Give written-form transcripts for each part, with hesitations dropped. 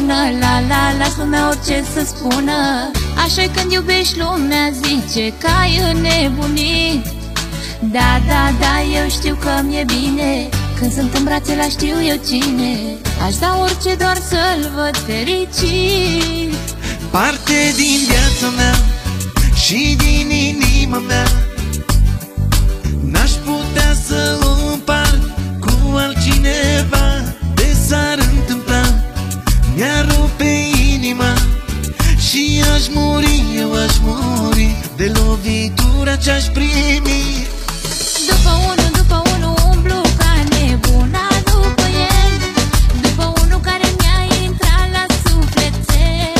bună. Las lumea orice să spună. Așa când iubești lumea zice că ai înnebunit. Da, eu știu că mi-e bine când sunt în brațe la știu eu cine. Aș da orice doar să-l văd fericit. Parte din viața mea și din inima mea, n-aș putea să o împart cu altcineva. De s-ar întâmpla, mi-ar rupe inima și aș muri, eu aș muri de lovitura ce-aș primi. După unul umblu ca nebuna după el, după unul care mi-a intrat la sufletel.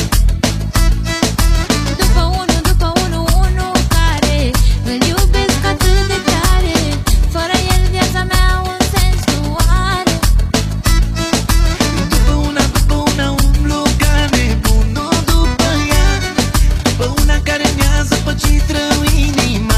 După unul care îl iubesc atât de tare, fără el viața mea un sens nu are. După una umblu ca nebunul după ea, după una care mi-a zăpăcit rău inima.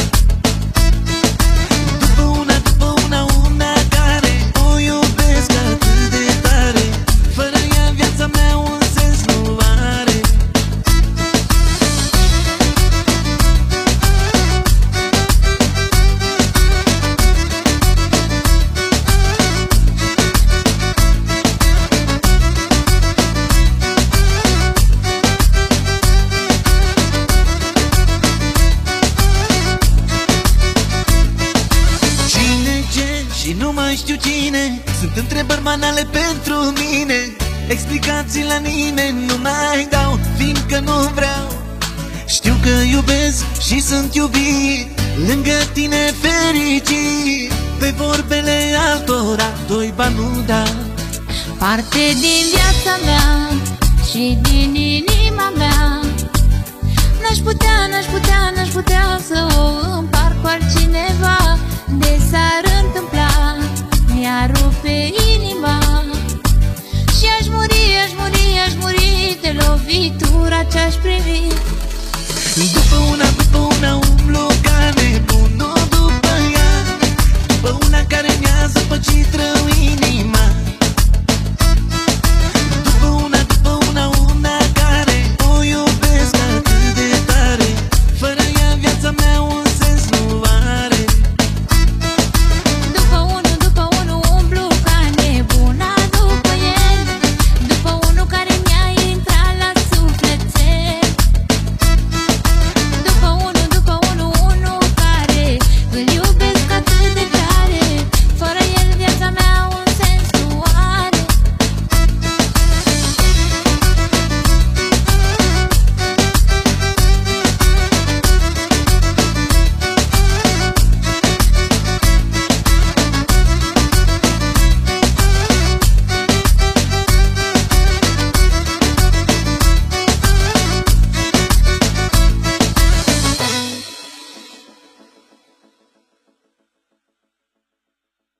Și nu mai știu cine, sunt întrebări banale pentru mine. Explicații la nimeni nu mai dau, fiindcă nu vreau. Știu că iubesc și sunt iubit, lângă tine fericit. Pe vorbele altora doi bani nu dau. Parte din viața mea și din inima mea, n-aș putea să o împart cu altcineva. De s-ar întâmpla, mi-ar rupe inima și aș muri de lovitura ce-aș primi.